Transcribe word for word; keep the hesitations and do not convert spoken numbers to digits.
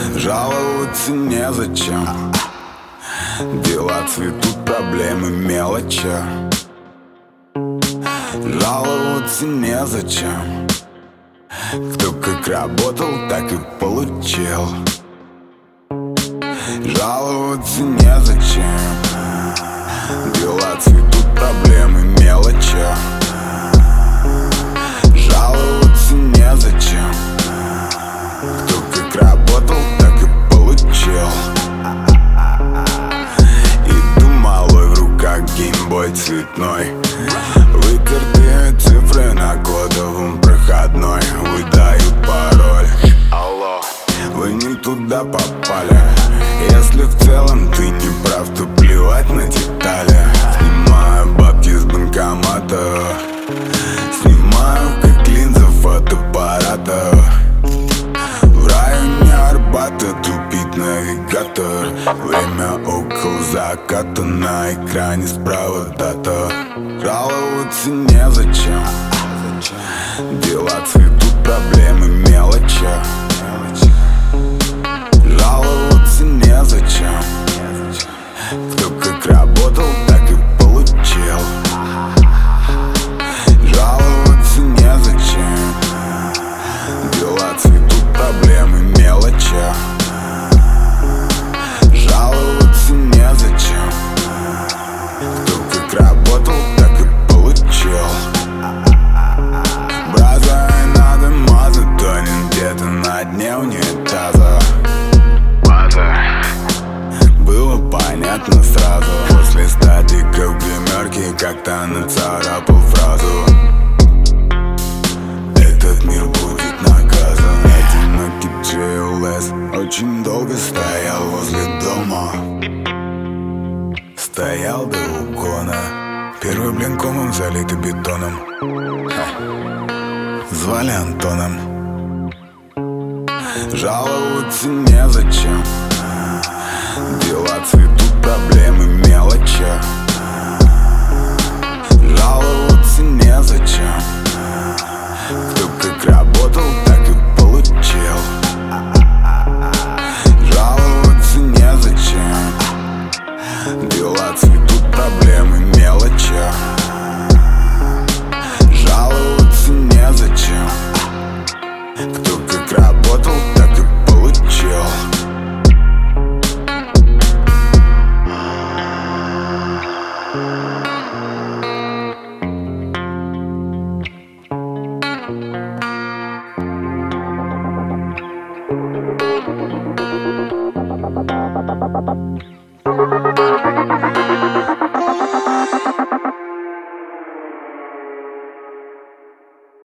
Жаловаться незачем. Дела цветут, проблемы мелочи. Жаловаться незачем. Кто как работал, так и получил. Жаловаться незачем. Дела цветут, проблемы мелочи. Жаловаться незачем. Кто как работал, так и получил. Иду малой, в руках геймбой цветной. Вытертые цифры на кодовом проходной. Выдаю пароль. Алло, вы не туда попали. Если в целом ты не прав, то плевать на детали. Снимаю бабки с банкомата. Снимаю как линза фотоаппарата. В районе Арбата тупит навигатор. Время около заката, на экране справа дата. Жаловаться незачем. Дела цветут, проблемы мелочи. Жаловаться незачем. Кто как работал, так и получил. Жаловаться незачем. Дела цветут, проблемы мелочи. Жаловаться незачем. Кто как работал, так и получил. Браза, и надо мазать, тонет где-то на дне унитаза. Было понятно сразу. После статика в гримерке как-то нацарапал фразу: этот мир будет наказан. Одинокий джей эл эс очень долго стоял возле дома. Стоял до угона. Первый блин комом залитый бетоном. Ха. Звали Антоном. Жаловаться незачем. Дела цветут, проблемы мелочи. Жаловаться незачем. Кто как работал, так и получил. Жаловаться незачем. Дела цветут, проблемы мелочи. Жаловаться незачем. Кто как работал, так и получил. Thank you.